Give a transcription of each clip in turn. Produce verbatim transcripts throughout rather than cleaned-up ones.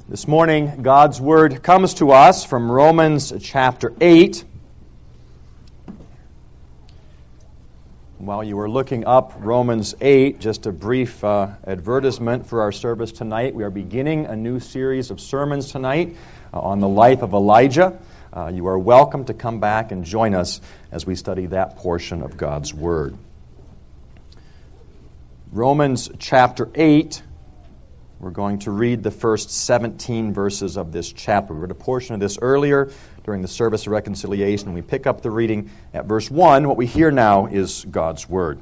This morning, God's Word comes to us from Romans chapter eight. While you were looking up Romans eight, just a brief uh, advertisement for our service tonight. We are beginning a new series of sermons tonight uh, on the life of Elijah. Uh, you are welcome to come back and join us as we study that portion of God's Word. Romans chapter eight. We're going to read the first seventeen verses of this chapter. We read a portion of this earlier during the service of reconciliation. We pick up the reading at verse one. What we hear now is God's Word.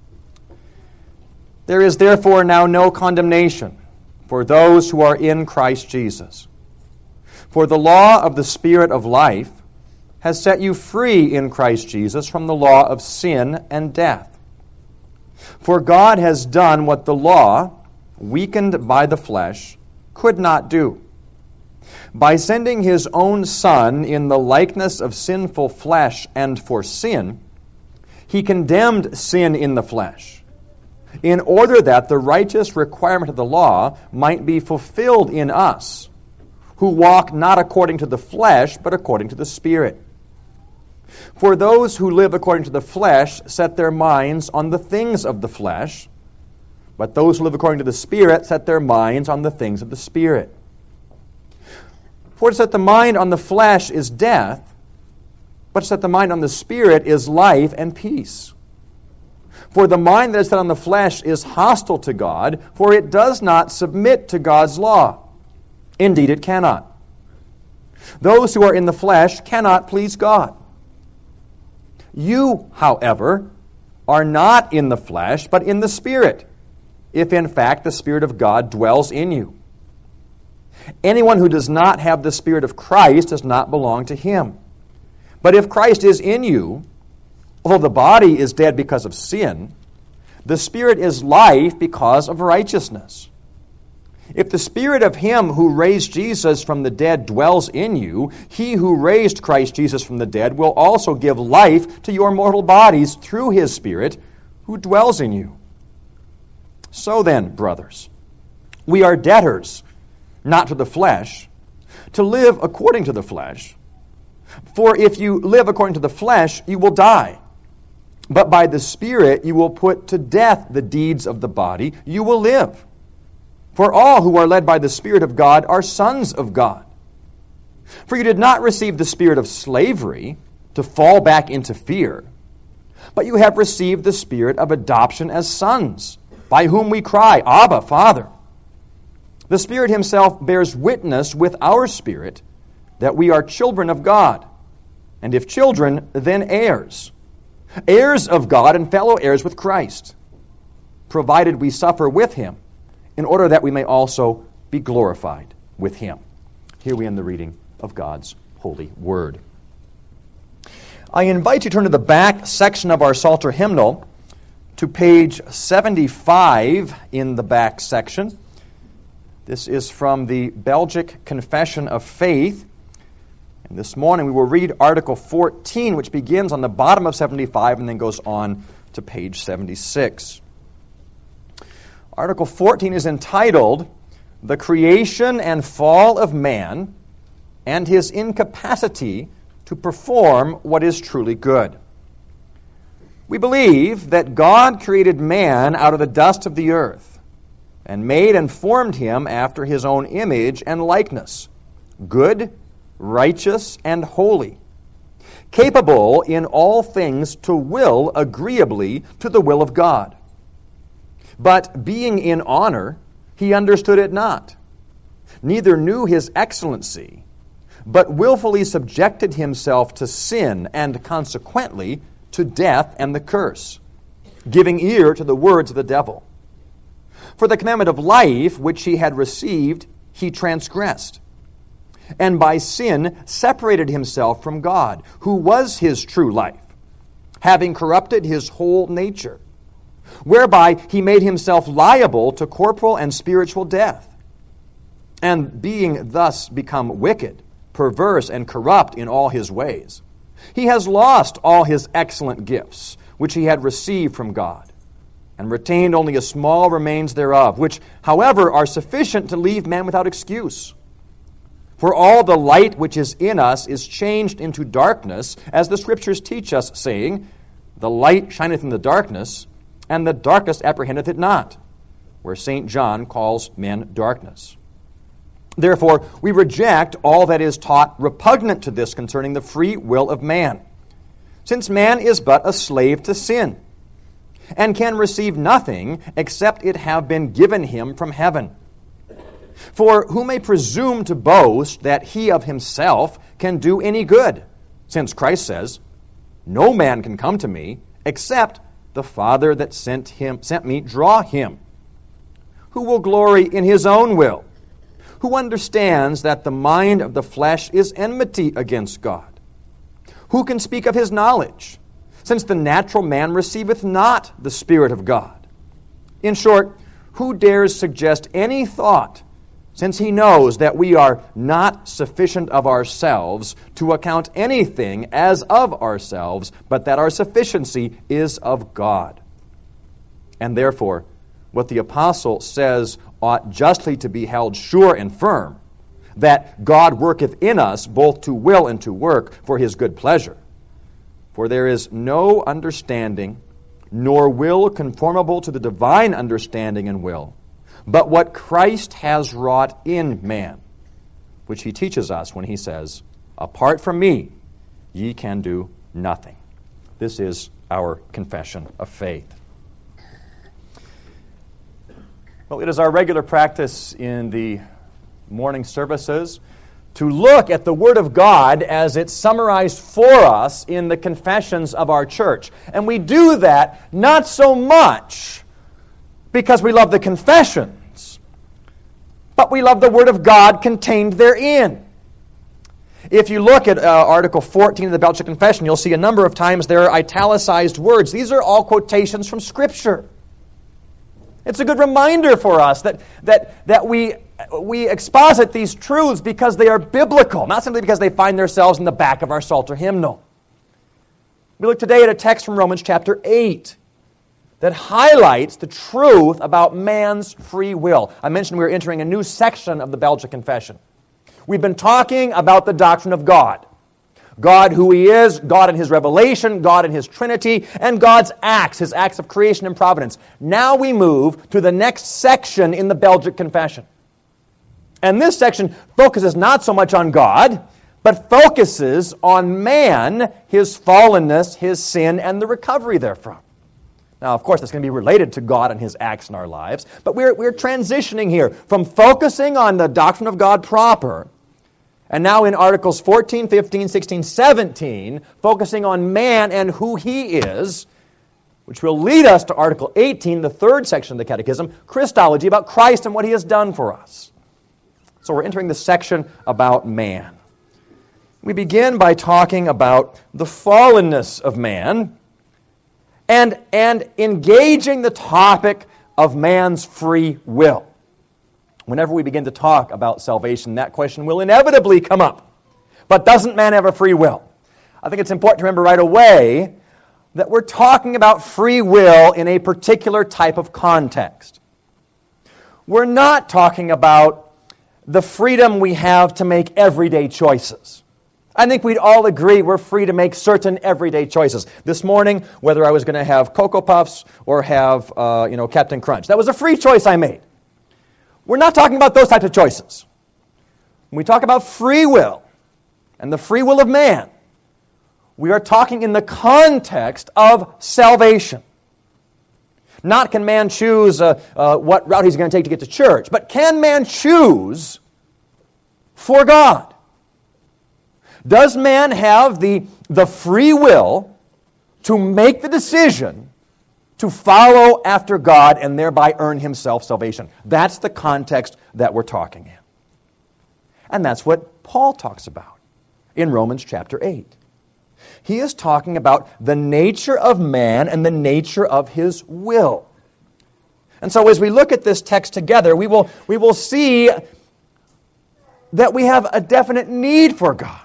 There is therefore now no condemnation for those who are in Christ Jesus. For the law of the Spirit of life has set you free in Christ Jesus from the law of sin and death. For God has done what the law, weakened by the flesh, could not do. By sending his own Son in the likeness of sinful flesh and for sin, he condemned sin in the flesh, in order that the righteous requirement of the law might be fulfilled in us, who walk not according to the flesh, but according to the Spirit. For those who live according to the flesh set their minds on the things of the flesh, but those who live according to the Spirit set their minds on the things of the Spirit. For to set the mind on the flesh is death, but to set the mind on the Spirit is life and peace. For the mind that is set on the flesh is hostile to God, for it does not submit to God's law. Indeed, it cannot. Those who are in the flesh cannot please God. You, however, are not in the flesh, but in the Spirit, if in fact the Spirit of God dwells in you. Anyone who does not have the Spirit of Christ does not belong to him. But if Christ is in you, although the body is dead because of sin, the Spirit is life because of righteousness. If the Spirit of him who raised Jesus from the dead dwells in you, he who raised Christ Jesus from the dead will also give life to your mortal bodies through his Spirit who dwells in you. So then, brothers, we are debtors, not to the flesh, to live according to the flesh. For if you live according to the flesh, you will die. But by the Spirit you will put to death the deeds of the body, you will live. For all who are led by the Spirit of God are sons of God. For you did not receive the spirit of slavery to fall back into fear, but you have received the Spirit of adoption as sons, by whom we cry, Abba, Father. The Spirit himself bears witness with our spirit that we are children of God, and if children, then heirs, heirs of God and fellow heirs with Christ, provided we suffer with him, in order that we may also be glorified with him. Here we end the reading of God's holy word. I invite you to turn to the back section of our Psalter hymnal, to page seventy-five in the back section. This is from the Belgic Confession of Faith. And this morning we will read Article fourteen, which begins on the bottom of seventy-five and then goes on to page seventy-six. Article fourteen is entitled, The Creation and Fall of Man and His Incapacity to Perform What is Truly Good. We believe that God created man out of the dust of the earth and made and formed him after his own image and likeness, good, righteous, and holy, capable in all things to will agreeably to the will of God. But being in honor, he understood it not, neither knew his excellency, but willfully subjected himself to sin and consequently to death and the curse, giving ear to the words of the devil. For the commandment of life which he had received, he transgressed, and by sin separated himself from God, who was his true life, having corrupted his whole nature, whereby he made himself liable to corporal and spiritual death. And being thus become wicked, perverse, and corrupt in all his ways, he has lost all his excellent gifts, which he had received from God, and retained only a small remains thereof, which, however, are sufficient to leave man without excuse, For all the light which is in us is changed into darkness, as the Scriptures teach us, saying, The light shineth in the darkness, and the darkness apprehendeth it not, where Saint John calls men darkness. Therefore, we reject all that is taught repugnant to this concerning the free will of man, since man is but a slave to sin, and can receive nothing except it have been given him from heaven. For who may presume to boast that he of himself can do any good, since Christ says, No man can come to me except the Father that sent him sent me draw him. Who will glory in his own will? Who understands that the mind of the flesh is enmity against God? Who can speak of his knowledge, since the natural man receiveth not the Spirit of God? In short, who dares suggest any thought, since he knows that we are not sufficient of ourselves to account anything as of ourselves, but that our sufficiency is of God? And therefore, what the apostle says ought justly to be held sure and firm, that God worketh in us both to will and to work for his good pleasure. For there is no understanding, nor will conformable to the divine understanding and will, but what Christ has wrought in man, which he teaches us when he says, Apart from me, ye can do nothing. This is our confession of faith. Well, it is our regular practice in the morning services to look at the Word of God as it's summarized for us in the confessions of our church. And we do that not so much because we love the confessions, but we love the Word of God contained therein. If you look at uh, Article fourteen of the Belgic Confession, you'll see a number of times there are italicized words. These are all quotations from Scripture. It's a good reminder for us that, that, that we, we exposit these truths because they are biblical, not simply because they find themselves in the back of our Psalter hymnal. We look today at a text from Romans chapter eight that highlights the truth about man's free will. I mentioned we were entering a new section of the Belgic Confession. We've been talking about the doctrine of God. God who He is, God in His revelation, God in His Trinity, and God's acts, His acts of creation and providence. Now we move to the next section in the Belgic Confession. And this section focuses not so much on God, but focuses on man, his fallenness, his sin, and the recovery therefrom. Now, of course, that's going to be related to God and His acts in our lives, but we're, we're transitioning here from focusing on the doctrine of God proper, and now in Articles fourteen, fifteen, sixteen, seventeen, focusing on man and who he is, which will lead us to Article eighteen, the third section of the Catechism, Christology, about Christ and what He has done for us. So we're entering the section about man. We begin by talking about the fallenness of man and, and engaging the topic of man's free will. Whenever we begin to talk about salvation, that question will inevitably come up. But doesn't man have a free will? I think it's important to remember right away that we're talking about free will in a particular type of context. We're not talking about the freedom we have to make everyday choices. I think we'd all agree we're free to make certain everyday choices. This morning, whether I was going to have Cocoa Puffs or have, uh, you know, Captain Crunch, that was a free choice I made. We're not talking about those types of choices. When we talk about free will and the free will of man, we are talking in the context of salvation. Not can man choose uh, uh, what route he's going to take to get to church, but can man choose for God? Does man have the, the free will to make the decision to follow after God and thereby earn himself salvation? That's the context that we're talking in. And that's what Paul talks about in Romans chapter eight. He is talking about the nature of man and the nature of his will. And so as we look at this text together, we will, we will see that we have a definite need for God.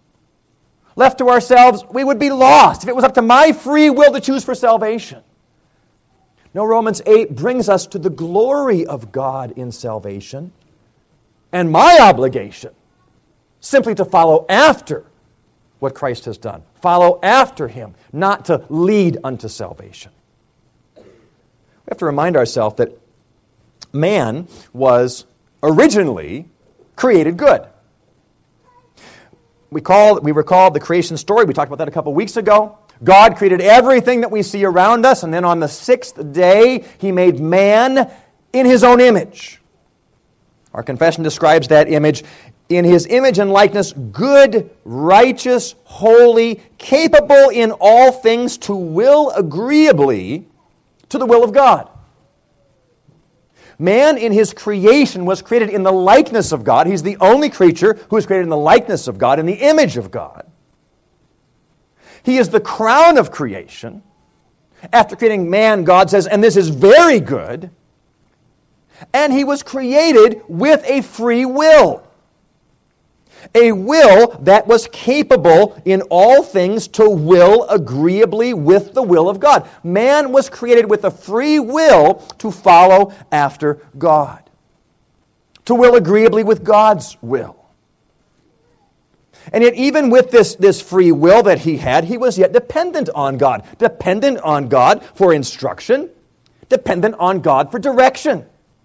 Left to ourselves, we would be lost if it was up to my free will to choose for salvation. No, Romans eight brings us to the glory of God in salvation and my obligation simply to follow after what Christ has done. Follow after him, not to lead unto salvation. We have to remind ourselves that man was originally created good. We call, we recall the creation story. We talked about that a couple weeks ago. God created everything that we see around us, and then on the sixth day, he made man in his own image. Our confession describes that image. In his image and likeness, good, righteous, holy, capable in all things to will agreeably to the will of God. Man in his creation was created in the likeness of God. He's the only creature who is created in the likeness of God, in the image of God. He is the crown of creation. After creating man, God says, and this is very good. And he was created with a free will. A will that was capable in all things to will agreeably with the will of God. Man was created with a free will to follow after God. To will agreeably with God's will. And yet even with this, this free will that he had, he was yet dependent on God. Dependent on God for instruction. Dependent on God for direction.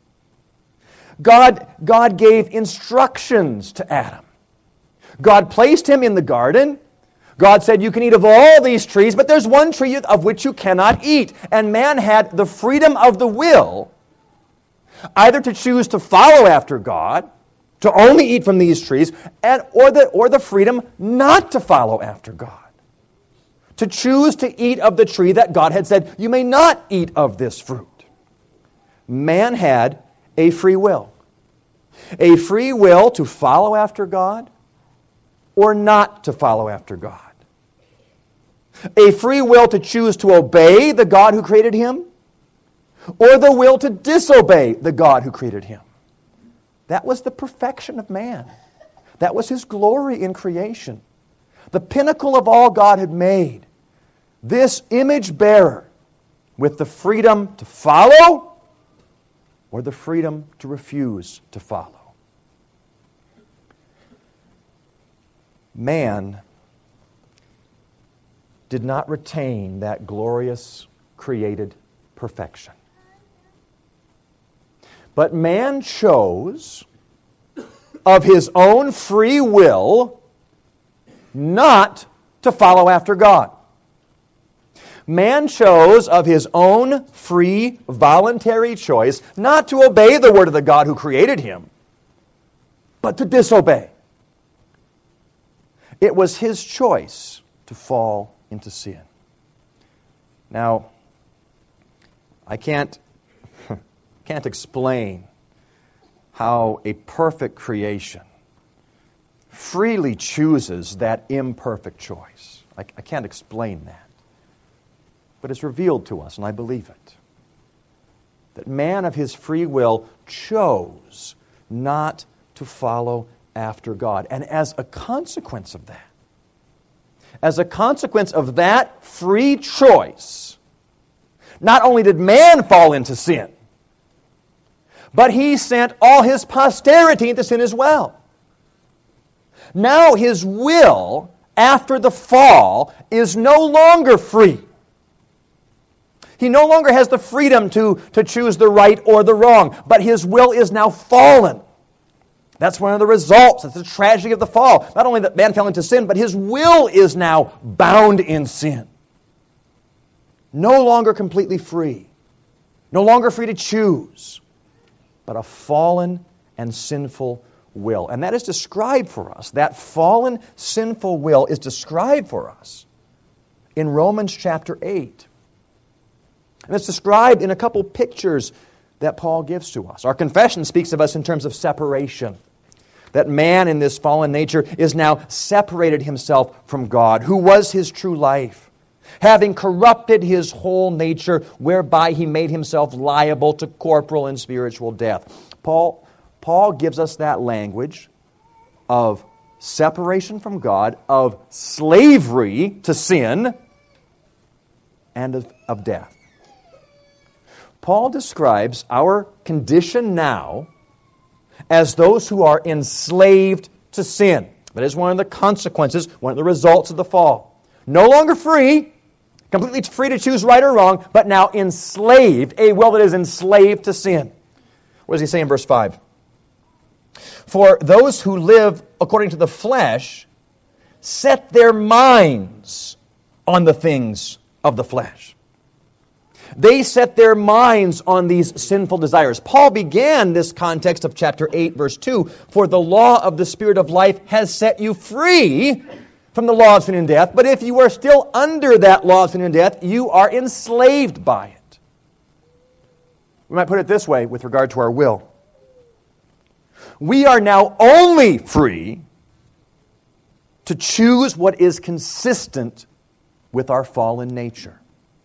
God, God gave instructions to Adam. God placed him in the garden. God said, you can eat of all these trees, but there's one tree of which you cannot eat. And man had the freedom of the will either to choose to follow after God, to only eat from these trees, and or the, or the freedom not to follow after God. To choose to eat of the tree that God had said, you may not eat of this fruit. Man had a free will. A free will to follow after God or not to follow after God. A free will to choose to obey the God who created him or the will to disobey the God who created him. That was the perfection of man. That was his glory in creation. The pinnacle of all God had made. This image bearer with the freedom to follow or the freedom to refuse to follow. Man did not retain that glorious created perfection. But man chose of his own free will not to follow after God. Man chose of his own free, voluntary choice not to obey the word of the God who created him, but to disobey. It was his choice to fall into sin. Now, I can't, can't explain how a perfect creation freely chooses that imperfect choice. I, I can't explain that. But it's revealed to us, and I believe it. That man of his free will chose not to follow after God. And as a consequence of that, as a consequence of that free choice, not only did man fall into sin, but he sent all his posterity into sin as well. Now his will, after the fall, is no longer free. He no longer has the freedom to, to choose the right or the wrong, but his will is now fallen. That's one of the results. That's the tragedy of the fall. Not only that man fell into sin, but his will is now bound in sin. No longer completely free. No longer free to choose, but a fallen and sinful will. And that is described for us. That fallen, sinful will is described for us in Romans chapter eight. And it's described in a couple pictures that Paul gives to us. Our confession speaks of us in terms of separation. That man in this fallen nature is now separated himself from God, who was his true life, having corrupted his whole nature, whereby he made himself liable to corporal and spiritual death. Paul, Paul gives us that language of separation from God, of slavery to sin, and of, of death. Paul describes our condition now as those who are enslaved to sin. That is one of the consequences, one of the results of the fall. No longer free, completely free to choose right or wrong, but now enslaved, a will that is enslaved to sin. What does he say in verse five? For those who live according to the flesh set their minds on the things of the flesh. They set their minds on these sinful desires. Paul began this context of chapter eight, verse two, for the law of the Spirit of life has set you free from the law of sin and death. But if you are still under that law of sin and death, you are enslaved by it. We might put it this way with regard to our will. We are now only free to choose what is consistent with our fallen nature.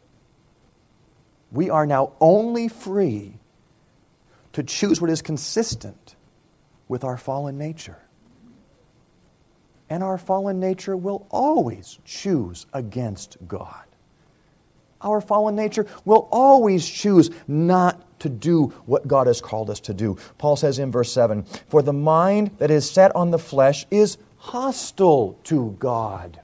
We are now only free to choose what is consistent with our fallen nature. And our fallen nature will always choose against God. Our fallen nature will always choose not to do what God has called us to do. Paul says in verse seven, for the mind that is set on the flesh is hostile to God.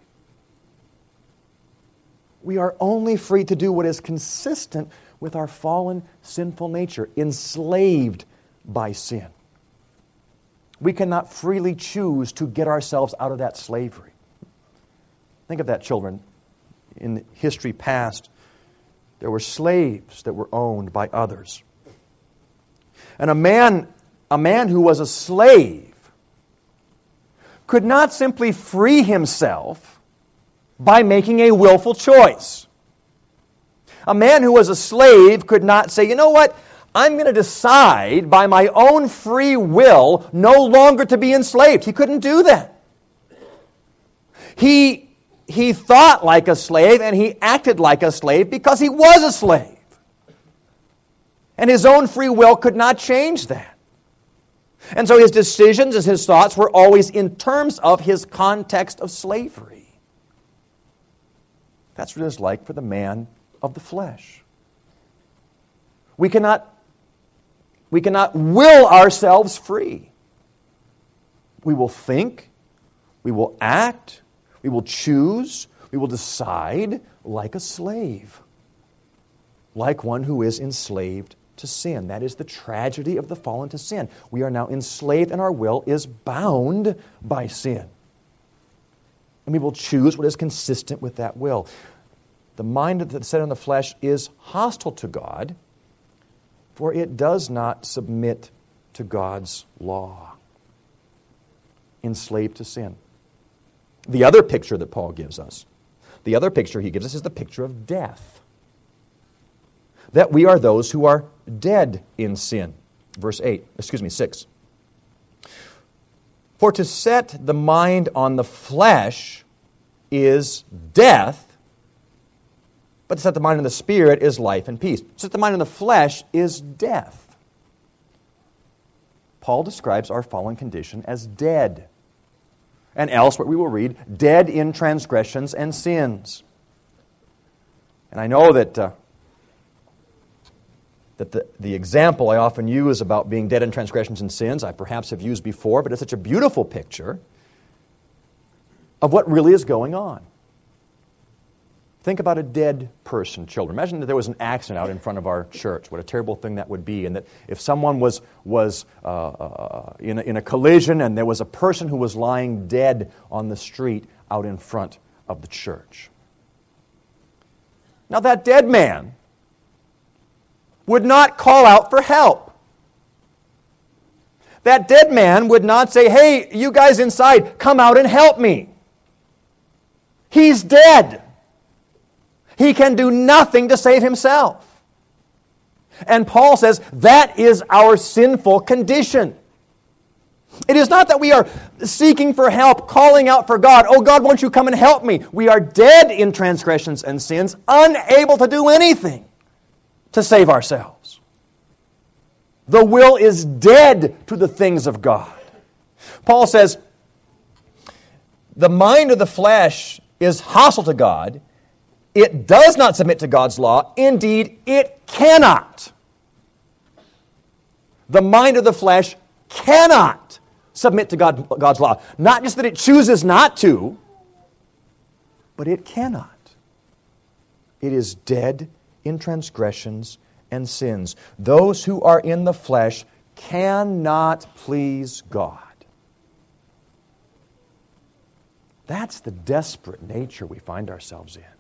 We are only free to do what is consistent with our fallen, sinful nature, enslaved by sin. We cannot freely choose to get ourselves out of that slavery. Think of that, children. In history past, there were slaves that were owned by others. And a man, a man who was a slave could not simply free himself by making a willful choice. A man who was a slave could not say, you know what, I'm going to decide by my own free will no longer to be enslaved. He couldn't do that. He, he thought like a slave and he acted like a slave because he was a slave. And his own free will could not change that. And so his decisions and his thoughts were always in terms of his context of slavery. That's what it is like for the man of the flesh. We cannot, we cannot will ourselves free. We will think, we will act, we will choose, we will decide like a slave, like one who is enslaved to sin. That is the tragedy of the fall into sin. We are now enslaved and our will is bound by sin. And we will choose what is consistent with that will. The mind that's set on the flesh is hostile to God, for it does not submit to God's law. Enslaved to sin. The other picture that Paul gives us, the other picture he gives us is the picture of death. That we are those who are dead in sin. Verse eight, excuse me, six. For to set the mind on the flesh is death, but to set the mind on the Spirit is life and peace. To set the mind on the flesh is death. Paul describes our fallen condition as dead. And elsewhere we will read, dead in transgressions and sins. And I know that uh, that the, the example I often use about being dead in transgressions and sins, I perhaps have used before, but it's such a beautiful picture of what really is going on. Think about a dead person, children. Imagine that there was an accident out in front of our church. What a terrible thing that would be. And that if someone was was uh, uh, in, a, in a collision and there was a person who was lying dead on the street out in front of the church. Now that dead man would not call out for help. That dead man would not say, hey, you guys inside, come out and help me. He's dead. He can do nothing to save himself. And Paul says that is our sinful condition. It is not that we are seeking for help, calling out for God. Oh God, won't you come and help me? We are dead in transgressions and sins, unable to do anything to save ourselves. The will is dead to the things of God. Paul says, the mind of the flesh is hostile to God. It does not submit to God's law. Indeed, it cannot. The mind of the flesh cannot submit to God, God's law. Not just that it chooses not to, but it cannot. It is dead in transgressions and sins. Those who are in the flesh cannot please God. That's the desperate nature we find ourselves in.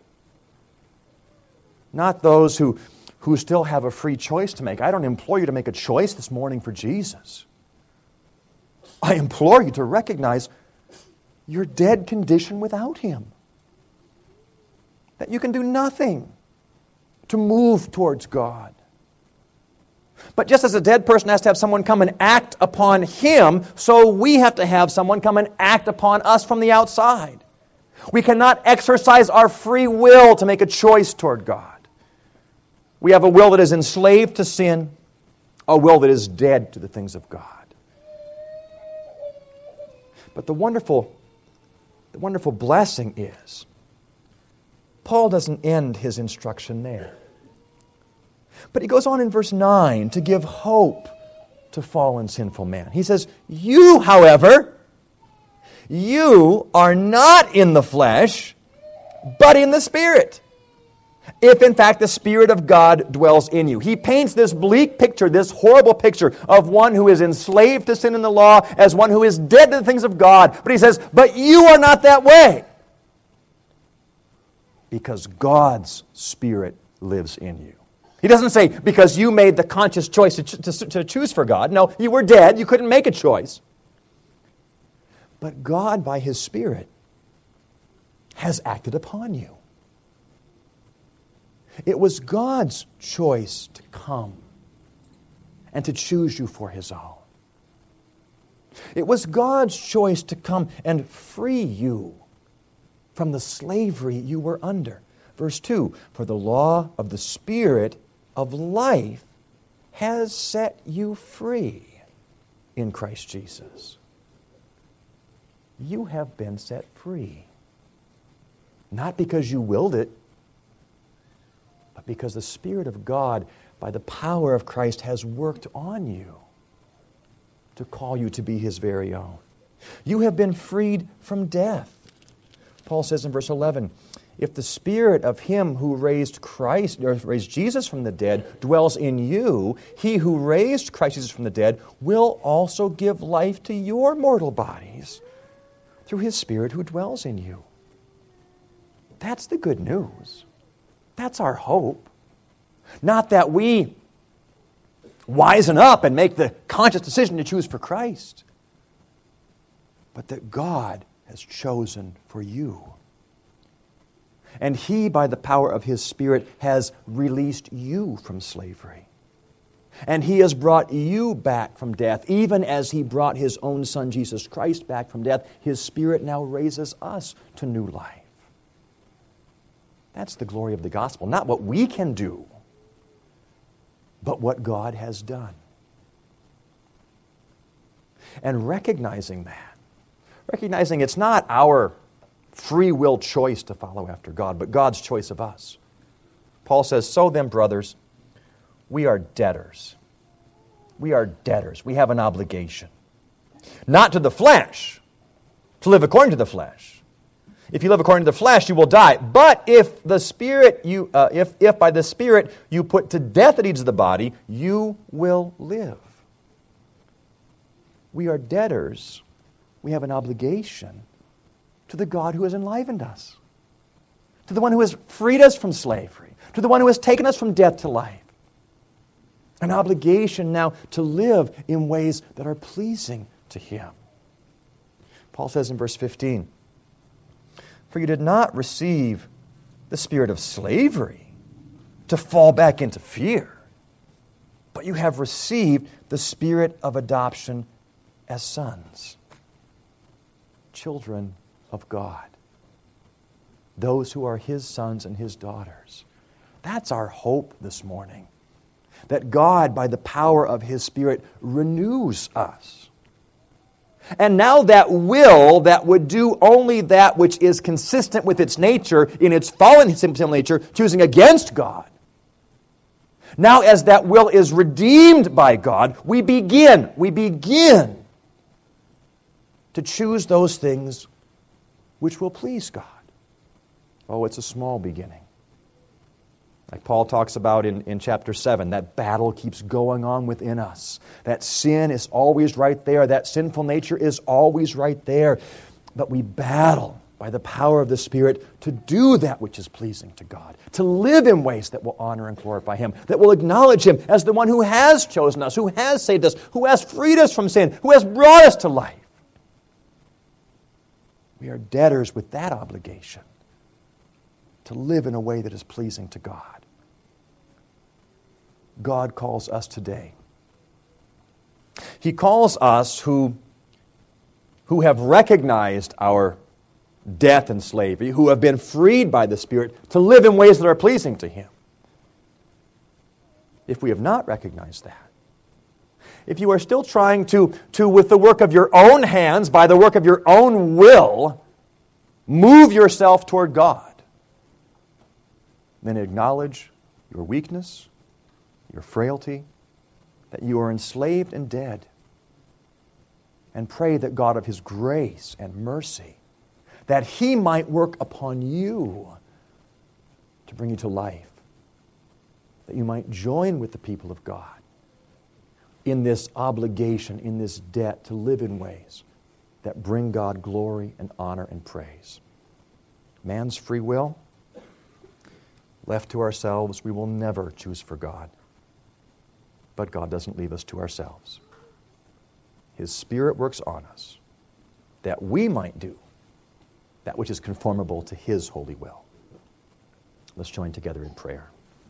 Not those who, who still have a free choice to make. I don't implore you to make a choice this morning for Jesus. I implore you to recognize your dead condition without Him. That you can do nothing to move towards God. But just as a dead person has to have someone come and act upon him, so we have to have someone come and act upon us from the outside. We cannot exercise our free will to make a choice toward God. We have a will that is enslaved to sin, a will that is dead to the things of God. But the wonderful, the wonderful blessing is, Paul doesn't end his instruction there. But he goes on in verse nine to give hope to fallen sinful man. He says, you, however, you are not in the flesh, but in the Spirit, if in fact the Spirit of God dwells in you. He paints this bleak picture, this horrible picture of one who is enslaved to sin and the law as one who is dead to the things of God. But he says, but you are not that way, because God's Spirit lives in you. He doesn't say, because you made the conscious choice to, ch- to, to choose for God. No, you were dead. You couldn't make a choice. But God, by His Spirit, has acted upon you. It was God's choice to come and to choose you for His own. It was God's choice to come and free you from the slavery you were under. Verse two, for the law of the Spirit of life has set you free in Christ Jesus. You have been set free. Not because you willed it, but because the Spirit of God, by the power of Christ, has worked on you to call you to be His very own. You have been freed from death. Paul says in verse eleven, if the Spirit of Him who raised Christ, or raised Jesus from the dead, dwells in you, He who raised Christ Jesus from the dead will also give life to your mortal bodies through His Spirit who dwells in you. That's the good news. That's our hope. Not that we wisen up and make the conscious decision to choose for Christ, but that God has chosen for you. And He, by the power of His Spirit, has released you from slavery. And He has brought you back from death, even as He brought His own Son, Jesus Christ, back from death. His Spirit now raises us to new life. That's the glory of the gospel. Not what we can do, but what God has done. And recognizing that, recognizing it's not our free will choice to follow after God, but God's choice of us. Paul says, so then, brothers, we are debtors. We are debtors. We have an obligation. Not to the flesh, to live according to the flesh. If you live according to the flesh, you will die. But if the Spirit, you, uh, if, if by the Spirit you put to death the deeds of the body, you will live. We are debtors. We have an obligation to the God who has enlivened us, to the one who has freed us from slavery, to the one who has taken us from death to life. An obligation now to live in ways that are pleasing to Him. Paul says in verse fifteen, for you did not receive the spirit of slavery to fall back into fear, but you have received the spirit of adoption as sons, children of God, those who are His sons and His daughters. That's our hope this morning, that God, by the power of His Spirit, renews us. And now that will that would do only that which is consistent with its nature, in its fallen sinful nature, choosing against God. Now as that will is redeemed by God, we begin, we begin to choose those things which will please God. Oh, it's a small beginning. Like Paul talks about in, in chapter seven, that battle keeps going on within us. That sin is always right there. That sinful nature is always right there. But we battle by the power of the Spirit to do that which is pleasing to God, to live in ways that will honor and glorify Him, that will acknowledge Him as the one who has chosen us, who has saved us, who has freed us from sin, who has brought us to life. We are debtors with that obligation to live in a way that is pleasing to God. God calls us today. He calls us who, who have recognized our death and slavery, who have been freed by the Spirit, to live in ways that are pleasing to Him. If we have not recognized that, if you are still trying to, to, with the work of your own hands, by the work of your own will, move yourself toward God, then acknowledge your weakness, your frailty, that you are enslaved and dead, and pray that God of His grace and mercy, that He might work upon you to bring you to life, that you might join with the people of God in this obligation, in this debt to live in ways that bring God glory and honor and praise. Man's free will, left to ourselves, we will never choose for God. But God doesn't leave us to ourselves. His Spirit works on us that we might do that which is conformable to His holy will. Let's join together in prayer.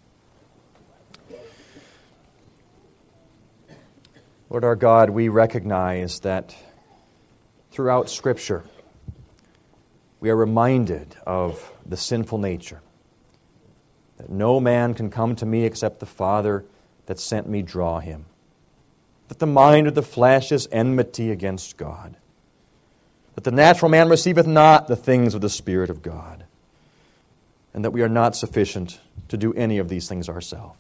Lord our God, we recognize that throughout Scripture we are reminded of the sinful nature, that no man can come to me except the Father that sent me draw him, that the mind of the flesh is enmity against God, that the natural man receiveth not the things of the Spirit of God, and that we are not sufficient to do any of these things ourselves.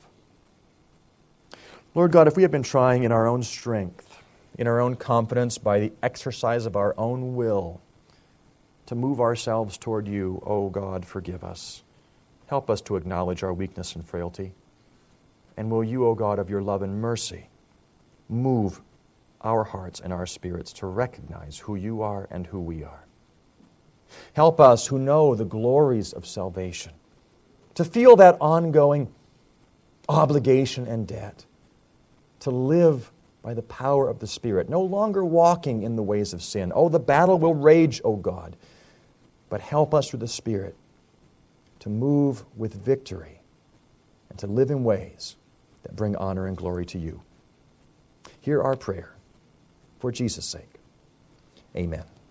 Lord God, if we have been trying in our own strength, in our own confidence, by the exercise of our own will, to move ourselves toward you, oh God, forgive us. Help us to acknowledge our weakness and frailty. And will you, O God, of your love and mercy, move our hearts and our spirits to recognize who you are and who we are. Help us who know the glories of salvation to feel that ongoing obligation and debt, to live by the power of the Spirit, no longer walking in the ways of sin. Oh, the battle will rage, O God, but help us through the Spirit to move with victory and to live in ways that bring honor and glory to you. Hear our prayer for Jesus' sake. Amen.